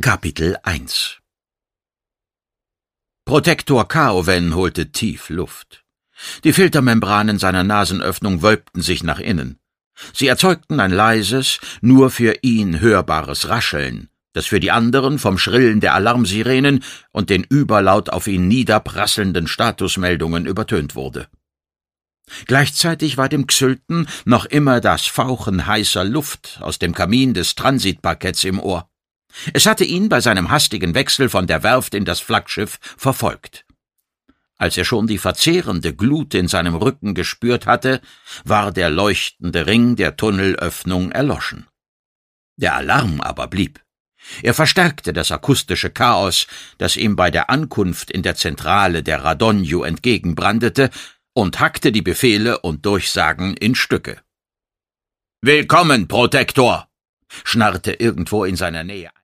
Kapitel 1 Protektor Kaowen holte tief Luft. Die Filtermembranen seiner Nasenöffnung wölbten sich nach innen. Sie erzeugten ein leises, nur für ihn hörbares Rascheln, das für die anderen vom Schrillen der Alarmsirenen und den überlaut auf ihn niederprasselnden Statusmeldungen übertönt wurde. Gleichzeitig war dem Xylten noch immer das Fauchen heißer Luft aus dem Kamin des Transitparketts im Ohr. Es hatte ihn bei seinem hastigen Wechsel von der Werft in das Flaggschiff verfolgt. Als er schon die verzehrende Glut in seinem Rücken gespürt hatte, war der leuchtende Ring der Tunnelöffnung erloschen. Der Alarm aber blieb. Er verstärkte das akustische Chaos, das ihm bei der Ankunft in der Zentrale der Radonju entgegenbrandete, und hackte die Befehle und Durchsagen in Stücke. »Willkommen, Protektor«, schnarrte irgendwo in seiner Nähe